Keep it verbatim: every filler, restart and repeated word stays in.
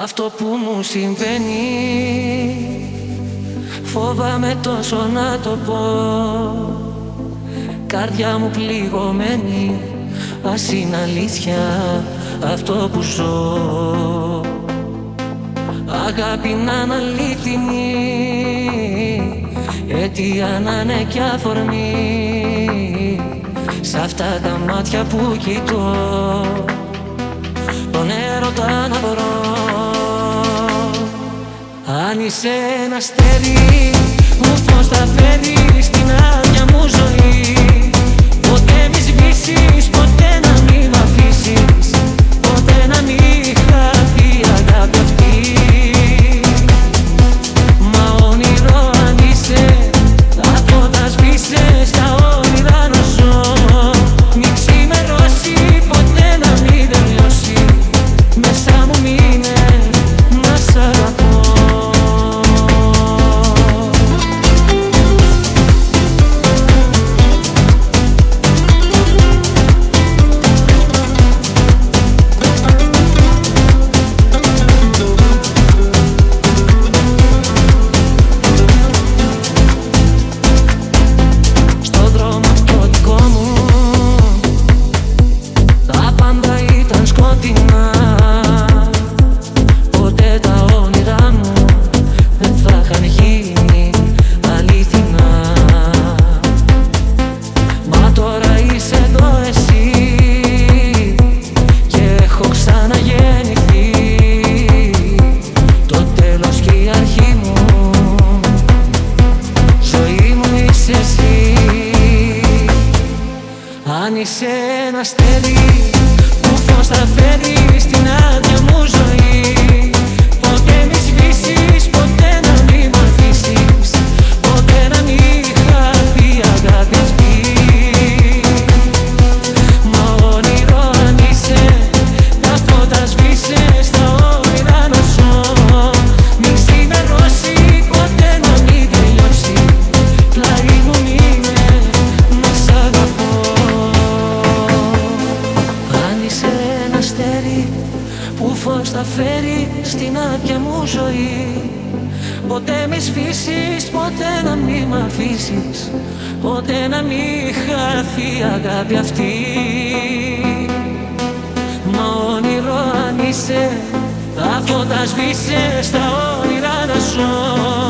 Αυτό που μου συμβαίνει φοβάμαι τόσο να το πω. Καρδιά μου πληγωμένη, ας είναι αλήθεια αυτό που ζω. Αγάπη να είναι αλήθινη, αιτία να είναι κι αφορμή. Σ' αυτά τα μάτια που κοιτώ, τον έρωτα να βρω. Αν είσαι ένα αστέρι που φως θα φέρει στην άδεια μου ζωή, ποτέ μη σβήσεις, ποτέ να μη μ' αφήσεις, ποτέ να μη χαθεί η αγάπη αυτή. Μα όνειρο αν είσαι, αυτό θα σβήσεις στα όνειρα να ζω. Μη ξημερώσει, ποτέ να μη τελειώσει, μέσα μου μείνε να σ' αγαπώ. Αν είσαι ένα αστέρι που φως θα φέρει στην άδεια μου ζωή, ποτέ μη σβήσεις, ποτέ να μη μ' αφήσεις, ποτέ να μη χαθεί η αγάπη αυτή. Μα όνειρο αν είσαι, τα φώτα σβήσες στα όνειρα να ζω. Μη ξημερώσει, ποτέ να μη τελειώσει, πλάι μου μείνε να σ' αγαπώ. Που φως θα φέρει στην άδεια μου ζωή, ποτέ μη σβήσεις, ποτέ να μη μ' αφήσεις, ποτέ να μη χαθεί η αγάπη αυτή. Μα όνειρο αν είσαι, τα φώτα σβήσες στα όνειρα να ζω.